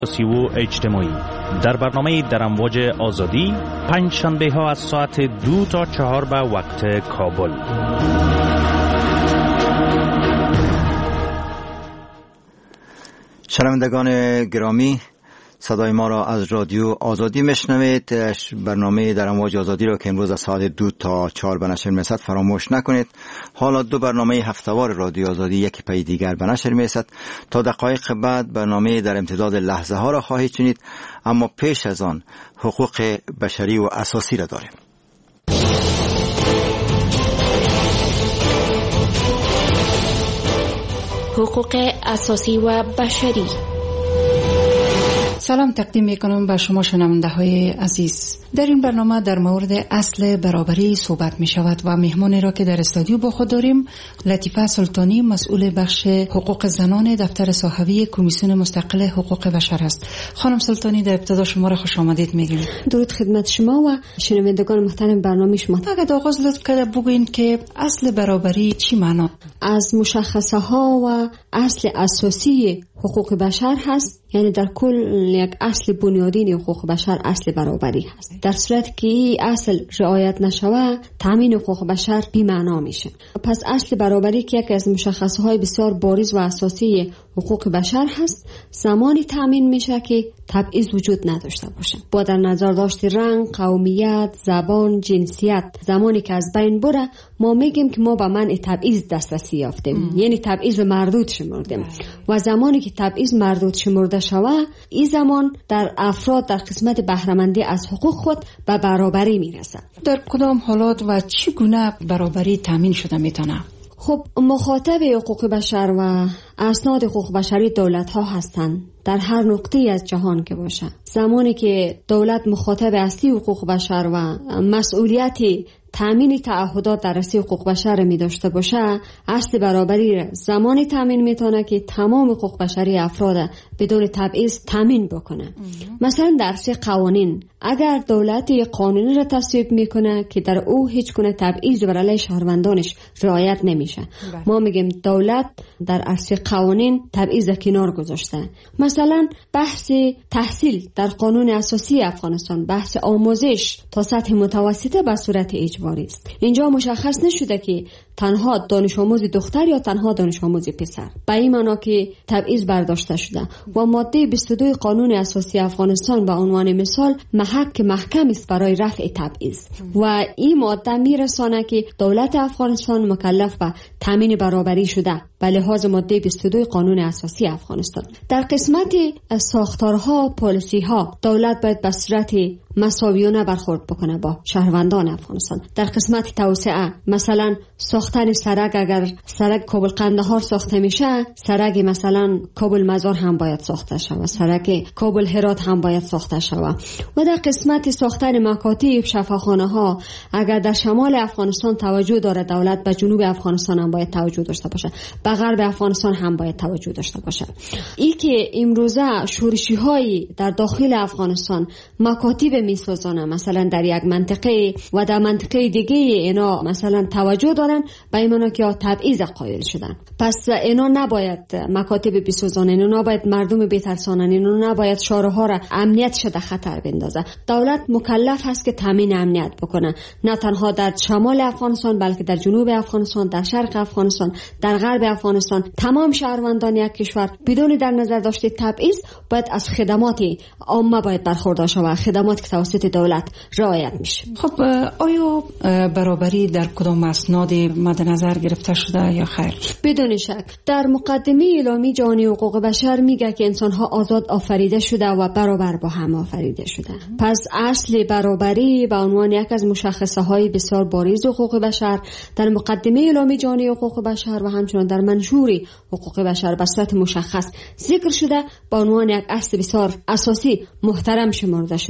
سیاسی و اجتماعی در برنامه در امواج آزادی پنج شنبه ها از ساعت 2 تا 4 به وقت کابل. شنوندگان گرامی، صدای ما را از رادیو آزادی میشنوید. برنامه در امواج آزادی را که امروز از ساعت 2 تا 4 به نشر میرسد فراموش نکنید. حالا دو برنامه هفته‌وار رادیو آزادی یک پی دیگر به نشر میرسد. تا دقایق بعد برنامه در امتداد لحظه ها را خواهید شنید، اما پیش از آن حقوق بشری و اساسی را داریم. حقوق اساسی و بشری. سلام تقدیم میکنم به شما شنونده های عزیز. در این برنامه در مورد اصل برابری صحبت می شود و مهمانی را که در استودیو با خود داریم لطیفه سلطانی، مسئول بخش حقوق زنان دفتر صحوی کمیسیون مستقل حقوق بشر است. خانم سلطانی، در ابتدا شما را خوش آمدید میگیم. درود خدمت شما و شنوندگان محترم برنامه شما. اگر آغاز لطف کرده بگوین که اصل برابری چی معنا؟ از مشخصه ها و اصل اساسی حقوق بشر هست، یعنی در کل یک اصل بنیادین حقوق بشر اصل برابری هست. در صورت که این اصل رعایت نشود تامین حقوق بشر بی معنا میشه. پس اصل برابری که یکی از مشخصه های بسیار بارز و اساسی حقوق بشر هست، زمانی تامین میشه که تبعیض وجود نداشته باشه. با در نظر داشت رنگ، قومیت، زبان، جنسیت، زمانی که از بین بره ما میگیم که ما به منع تبعیض دسترسی یافتیم، یعنی تبعیض مردود شمردیم. و زمانی که تبعیض مردود شمرده شود، این زمان در افراد در قسمت بهره‌مندی از حقوق خود به برابری میرسه. در کدام حالات و چگونه برابری تامین شده میتونه؟ خب مخاطب حقوق بشر و اسناد حقوق بشری دولت ها هستند، در هر نقطه از جهان که باشه. زمانی که دولت مخاطب اصلی حقوق بشر و مسئولیت تامین تعهدات در راسته حقوق بشر می داشته باشه، اصل برابری را زمانی تامین میتونه که تمام حقوق بشری افراد بدون تبعیض تامین بکنه. مثلا در راسته قوانین، اگر دولت قانونی را تصویب میکنه که در او هیچ گونه تبعیض بر علیه شهروندانش رعایت نمیشه، ما میگیم دولت در عرصه قوانین تبعیض کنار گذاشته. مثلا بحث تحصیل در قانون اساسی افغانستان، بحث آموزش تا سطح متوسطه به صورت اجباری است. اینجا مشخص نشده که تنها دانش آموز دختر یا تنها دانش آموز پسر، به این معنا که تبعیض برداشته شده. و ماده 22 قانون اساسی افغانستان به عنوان مثال محک محکم است برای رفع تبعیض و این ماده میرسانه که دولت افغانستان مکلف به تامین برابری شده به لحاظ ماده 22 قانون اساسی افغانستان. در قسمت ساختارها، پالیسی‌ها، دولت باید به صورت مساویانه برخورد بکنه با شهروندان افغانستان. در قسمت توسعه، مثلا ساختن سرک، اگر سرک کابل قندهار ساخته میشه، سرک مثلا کابل مزار هم باید ساخته شود، سرک کابل هرات هم باید ساخته شود. و در قسمت ساختن مکاتب، شفاخانه ها، اگر در شمال افغانستان توجه داره دولت، به جنوب افغانستان هم باید توجه داشته باشه، به غرب افغانستان هم باید توجه داشته باشه. این که امروزه شورشی های در داخل افغانستان مکاتب میسازانه، مثلا در یک منطقه و در منطقه دیگه اینا مثلا توجه دارن، به این معنا که تبعیض قائل شدن. پس اینا نباید مکاتب بسازانه، اینا نباید مردم بترسانن، اینا نباید شهرها را امنیت شده خطر بندازه. دولت مکلف هست که تامین امنیت بکنه، نه تنها در شمال افغانستان بلکه در جنوب افغانستان، در شرق افغانستان، در غرب افغانستان. تمام شهروندان یک کشور بدون در نظر داشته تبعیض باید از خدمات عامه باید برخوردار شود، خدمات که توسط دولت رعایت میشه. خب آیا برابری در کدام اسناد مد نظر گرفته شده یا خیر؟ بدون شک در مقدمه اعلامی جهانی حقوق بشر میگه که انسان‌ها آزاد آفریده شده و برابر با هم آفریده شده. پس اصل برابری به عنوان یک از مشخصه های بسیار بارز حقوق بشر در مقدمه اعلامی جهانی حقوق بشر و همچنین در منشور حقوق بشر به صورت مشخص ذکر شده، به عنوان یک اصل بسیار اساسی محترم شمرده شده که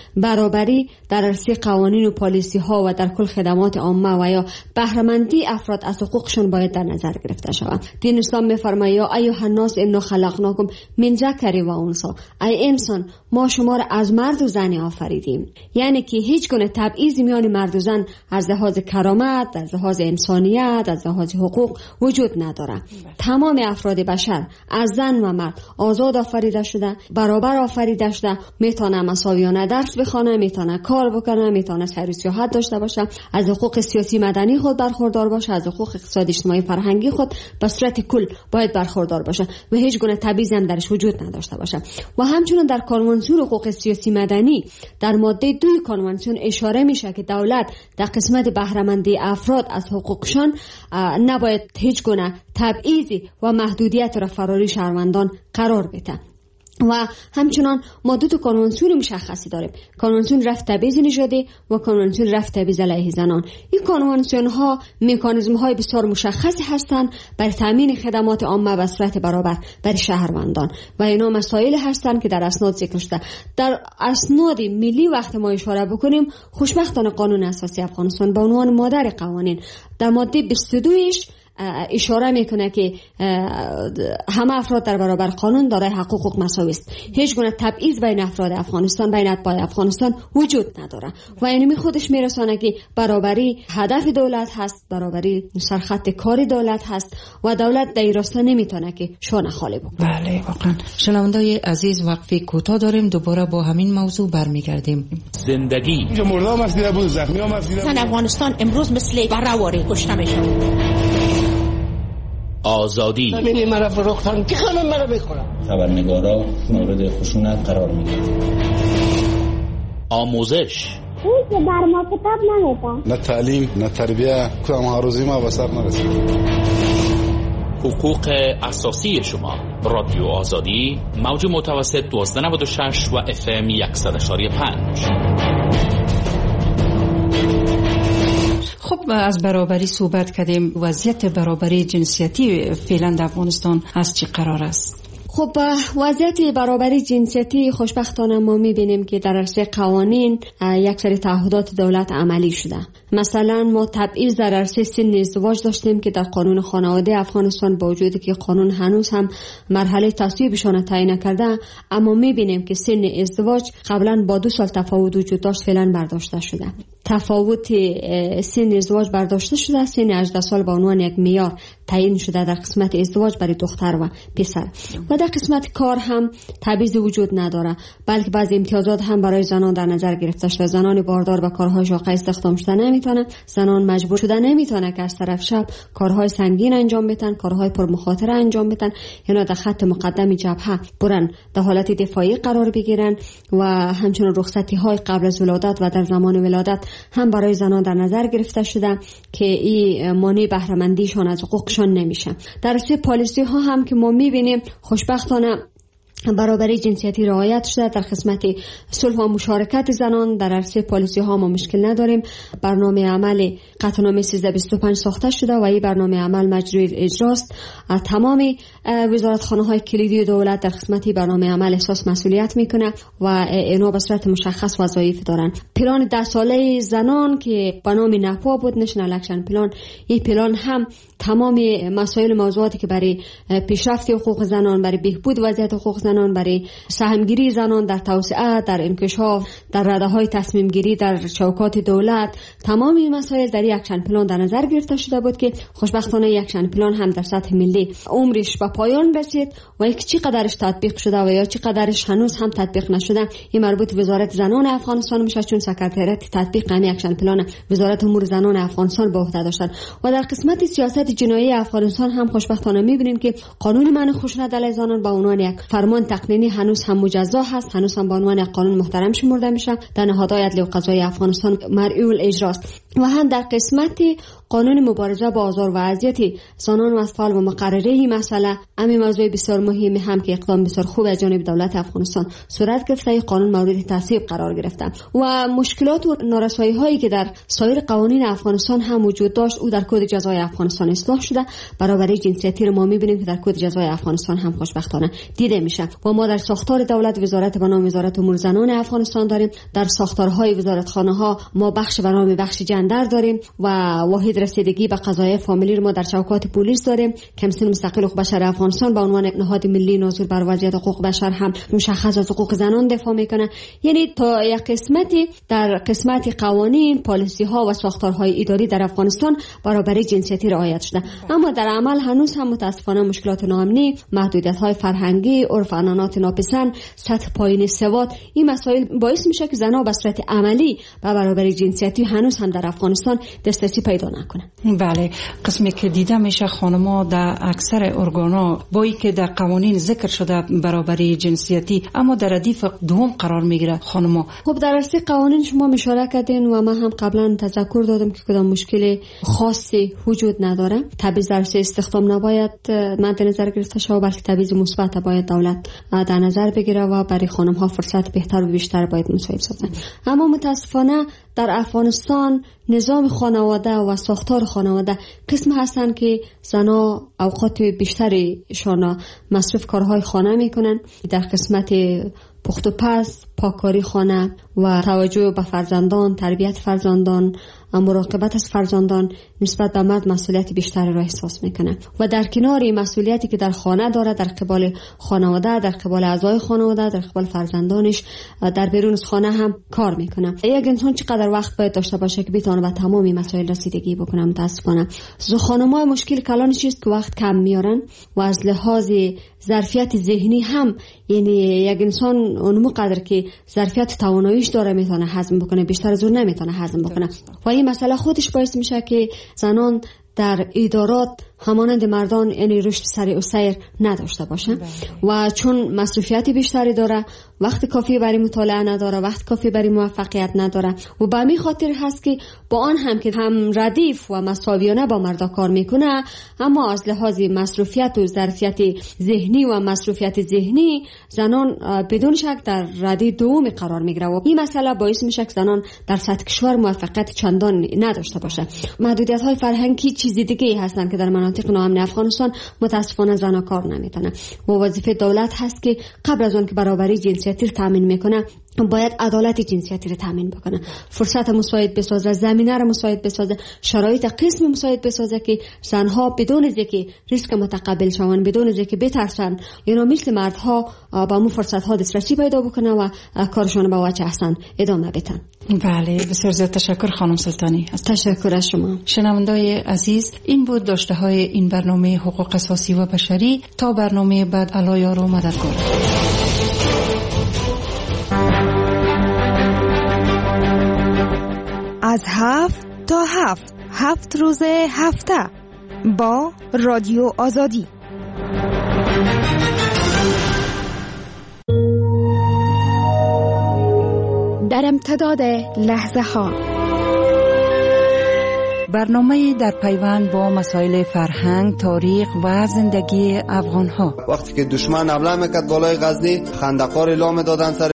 برابری در عرصه قوانین و پالیسی ها و در کل خدمات عامه و یا بهره‌مندی افراد از حقوقشون باید در نظر گرفته شود. دین اسلام می‌فرماید یا ایها الناس انا خلقناکم من ذکر و انثی، ای انسان ما شما را از مرد و زن آفریدیم. یعنی که هیچ گونه تبعیض میان مرد و زن از لحاظ کرامت، از لحاظ انسانیت، از لحاظ حقوق وجود نداره. تمام افراد بشر از زن و مرد آزاد آفریده شده، برابر آفریده شده، میتونه مساویانه درس بخونه، میتونه کار بکنه، میتونه سیر و سیاحت داشته باشه، از حقوق سیاسی مدنی خود برخوردار باشه، از حقوق اقتصادی اجتماعی فرهنگی خود به صورت کل باید برخوردار باشه و هیچ گونه تبعیض هم درش وجود نداشته باشه. و همچنین در کنوانسیون حقوق سیاسی مدنی در ماده 2 کنوانسیون اشاره میشه که دولت در قسمت بهره‌مندی افراد از حقوقشان نباید هیچ گونه تبعیضی و محدودیت را فراری شهروندان قرار بده. و همچنان ما دو تا کنوانسیون مشخصی داریم، کنوانسیون رفع تبعیض نژادی و کنوانسیون رفع تبعیض علیه زنان. این کنوانسیون ها مکانیزم های بسیار مشخصی هستند برای تامین خدمات عامه به صورت برابر برای شهروندان و اینا مسائل هستند که در اسناد ذکر شده. در اسناد ملی وقت ما اشاره بکنیم، خوشبختانه قانون اساسی افغانستان به عنوان مادر قوانین در ماده 22ش اشاره میکنه که همه افراد در برابر قانون دارای حقوق مساوی است. هیچ گونه تبعیض بین افراد افغانستان، بین اتباع افغانستان وجود نداره و اینمی خودش میرسانه که برابری هدف دولت هست، برابری سرخط کار دولت هست و دولت در این راستا نمیتونه که شانه خالی بکنه. بله واقعا. شنوندای عزیز وقفه کوتاه داریم، دوباره با همین موضوع برمیگردیم. زندگی اینجا مردم هست دیده بود، زخمی هم هست دیده بود. افغانستان امروز مثل بره‌واره کشته میشه. آزادی همین مرا فروختن که خانم مرا بخورم. خبرنگارا مورد خشونت قرار میگیرن. آموزش اون که بر ما کتاب نمیدن، نه تعلیم نه تربیه، کدام هاروزی ما به سر نرسید. حقوق اساسی شما. رادیو آزادی، موج متوسط 1296 و FM 100.5. خب از برابری صحبت کردیم. وضعیت برابری جنسیتی فعلا در افغانستان از چی قرار است؟ خب وضعیت برابری جنسیتی خوشبختانه ما میبینیم که در عرصه قوانین یک سری تعهدات دولت عملی شده. مثلا ما تبعیض در عرصه سن ازدواج داشتیم که در قانون خانواده افغانستان با وجودی که قانون هنوز هم مرحله تصویبشان تعیین نکرده، اما میبینیم که سن ازدواج قبلا با 2 سال تفاوت وجود داشت، فعلا برداشته شده. تفاوت سن ازدواج برداشته شده، سن 18 سال به عنوان یک معیار تعیین شده در قسمت ازدواج برای دختر و پسر. و در قسمت کار هم تبعیض وجود نداره، بلکه بعضی امتیازات هم برای زنان در نظر گرفته شده. زنان باردار به کارهای شاقه استخدام شده نمیتونن، زنان مجبور شده نمیتونن که از طرف شب کارهای سنگین انجام بدن، کارهای پرمخاطره انجام بدن، یعنی در خط مقدم جبهه برن در حالت دفاعی قرار بگیرن. و همچنین رخصتی های قبل از ولادت و در زمان ولادت هم برای زنان در نظر گرفته شده که این مانع بهره مندیشان از حقوقشان نمیشه. در راسته پالیسی ها هم که ما میبینیم خوشبختانه برابری جنسیتی رعایت شده. در قسمت صلح و مشارکت زنان در عرصه پالیسی ها ما مشکل نداریم. برنامه عمل قطعنامه 1325 ساخته شده و این برنامه عمل مجروی اجراست. تمام وزارتخانه های کلیدی دولت در قسمت برنامه عمل احساس مسئولیت میکنه و اینا به صورت مشخص وظایف دارن. پلان 10 ساله زنان که به نام نپا بود، نشنال اکشن پلان، این پلان هم تمام مسائل موضوعاتی که برای پیشرفت حقوق زنان، برای بهبود وضعیت حقوق زنان، برای سهمگیری زنان در توسعه، در انکشاف، در رده‌های تصمیم گیری در چوکات دولت، تمام این مسائل در یک اکشن پلان در نظر گرفته شده بود که خوشبختانه یک اکشن پلان هم در سطح ملی عمرش به پایان رسید و یک چقدرش تطبیق شده و یا چقدرش هنوز هم تطبیق نشده این مربوط وزارت زنان افغانستان میشه، چون سکرتریات تطبیق همین اکشن پلان وزارت امور زنان افغانستان به عهده داشتن. و در قسمت سیاست جنایی افغانستان هم خوشبختانه میبینیم که قانون منع خشونت علیه زنان به عنوان یک فرمان تقنینی هنوز هم مجزا هست، هنوز هم به عنوان یک قانون محترم شمرده میشه، در نهادهای عدلی و قضایی افغانستان مرئی الاجراست. و هم در قسمت قانون مبارزه با آزار و اذیت زنان و اطفال و مقرره این مسئله همین موضوع بسیار مهمی هم که اقدام بسیار خوب از جانب دولت افغانستان صورت گرفته. این قانون مورد تصویب قرار گرفته و مشکلات و نارسایی هایی که در سایر قوانین افغانستان هم وجود داشت او در کد جزای افغانستان اصلاح شده. برابری جنسیتی رو ما می‌بینیم که در کد جزای افغانستان هم خوشبختانه دیده میشه و ما در ساختار دولت وزارت به نام وزارت امور زنان افغانستان داریم. در ساختارهای وزارتخانه ها ما بخش به نام بخش جندر داریم و واحد رسیدگی به قضایای فامیلی رو ما در چوکات پلیس داریم. کمیسیون مستقل حقوق بشر افغانستان به عنوان نهاد ملی ناظر بر وضعیت حقوق بشر هم مشخص از حقوق زنان دفاع میکنه. یعنی تا یک قسمتی در قسمت قوانین، پالیسی ها و ساختارهای اداری در افغانستان برابری جنسیتی رعایت شده، اما در عمل هنوز هم متاسفانه مشکلات ناامنی، محدودیت های فرهنگی، عرف عنعنات ناپسند، سطح پایین سواد، این مسائل باعث میشه که زنها به صورت عملی به برابری جنسیتی هنوز هم در افغانستان دسترسی پیدا نکنن. بله، قسمی که دیده میشه خانم‌ها در اکثر ارگانا با اینکه در قوانین ذکر شده برابری جنسیتی اما در ردیف دوم قرار میگیره خانم‌ها. خب در اصل قوانین شما اشاره کردین و من هم قبلا تذکر دادم که کدام مشکل خاصی وجود نداره. تبعیض در استخدام نباید مد نظر گرفته شود، بلکه تبعیض مثبت باید دولت در نظر بگیره و برای خانم‌ها فرصت بهتر و بیشتر باید مساعد سازن. اما متاسفانه در افغانستان نظام خانواده و ساختار خانواده قسم هستند که زنها اوقات بیشتریشان مصرف کارهای خانه میکنن. در قسمت پخت و پز، پاککاری خانه و توجه به فرزندان، تربیت فرزندان، مراقبت از فرزندان نسبت به مرد مسئولیت بیشتری را احساس میکنه و در کنار این مسئولیتی که در خانه داره، در قبال خانواده، در قبال اعضای خانواده، در قبال فرزندانش، در بیرون از خانه هم کار میکنه. یک انسان چقدر وقت باید داشته باشه که بتونه به تمام این مسائل رسیدگی بکنه؟ متاسفانه خانم‌ها مشکل کلانش است که وقت کم میارن و از لحاظ ظرفیت ذهنی هم، یعنی یک انسان اون قدر که ظرفیت تواناییش داره میتونه هضم بکنه، بیشتر از اون نمیتونه هضم بکنه و این مسئله خودش باعث میشه که زنان در ادارات همانند مردان یعنی رشد سریع و سیر نداشته باشن و چون مسئولیت بیشتری داره، وقت کافی برای مطالعه نداره، وقت کافی برای موفقیت نداره و به همین خاطر هست که با آن هم که هم ردیف و مساویانه با مردا کار میکنه، اما از لحاظ مصروفیت و ظرفیت ذهنی و مصروفیت ذهنی زنان بدون شک در ردیف دوم قرار میگیره و این مسئله باعث میشه که زنان در سطح کشور موفقیت چندان نداشته باشه. محدودیت های فرهنگی چیز دیگه هستن که در مناطق ناامن افغانستان متاسفانه زنان کار نمیتونن و وظیفه دولت هست که قبل از اون که برابری جنسیتی رو تامین میکنه باید عدالت جنسیتی رو تامین بکنه، فرصت مساعد بسازه، زمینه رو مساعد بسازه، شرایط قسم مساعد بسازه که زنها بدون از اینکه ریسک متقبل شون، بدون از اینکه بترسن، یعنی مثل مردها با اون فرصت ها دسترسی پیدا بکنه و کارشون به وجه احسن ادامه بدن. بله، بسیار زیاد تشکر خانم سلطانی. تشکر از شما. شنوندای عزیز، این بود داشته های این برنامه حقوق اساسی و بشری. تا برنامه بعد، الله یار و مددگار. از 7 تا 7 روز هفته با رادیو آزادی. در امتداد لحظه ها، برنامه در پیوند با مسائل فرهنگ، تاریخ و زندگی افغان ها. وقتی که دشمن حمله میکرد بالای غزنی، خندقار اعلام دادن سر